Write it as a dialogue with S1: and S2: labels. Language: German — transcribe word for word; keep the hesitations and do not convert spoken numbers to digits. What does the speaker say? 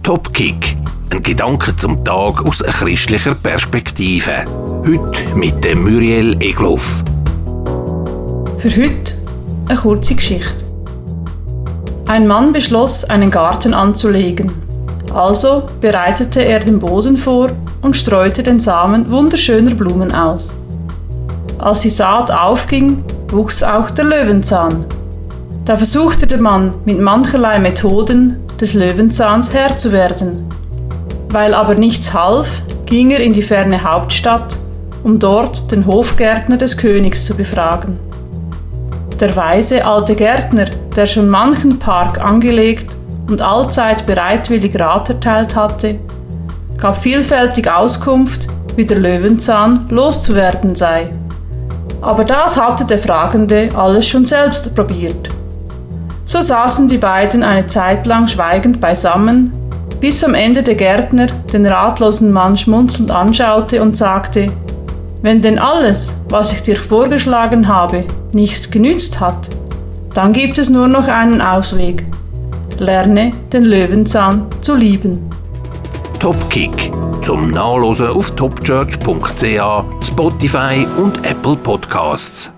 S1: Top-Kick. Ein Gedanke zum Tag aus christlicher Perspektive. Heute mit dem Muriel Egloff.
S2: Für heute eine kurze Geschichte. Ein Mann beschloss, einen Garten anzulegen. Also bereitete er den Boden vor und streute den Samen wunderschöner Blumen aus. Als die Saat aufging, wuchs auch der Löwenzahn. Da versuchte der Mann mit mancherlei Methoden, des Löwenzahns Herr zu werden. Weil aber nichts half, ging er in die ferne Hauptstadt, um dort den Hofgärtner des Königs zu befragen. Der weise alte Gärtner, der schon manchen Park angelegt und allzeit bereitwillig Rat erteilt hatte, gab vielfältig Auskunft, wie der Löwenzahn loszuwerden sei. Aber das hatte der Fragende alles schon selbst probiert. So saßen die beiden eine Zeit lang schweigend beisammen, bis am Ende der Gärtner den ratlosen Mann schmunzelnd anschaute und sagte: Wenn denn alles, was ich dir vorgeschlagen habe, nichts genützt hat, dann gibt es nur noch einen Ausweg. Lerne den Löwenzahn zu lieben.
S1: Top-Kick. Zum Nachlesen auf topchurch punkt c h, Spotify und Apple Podcasts.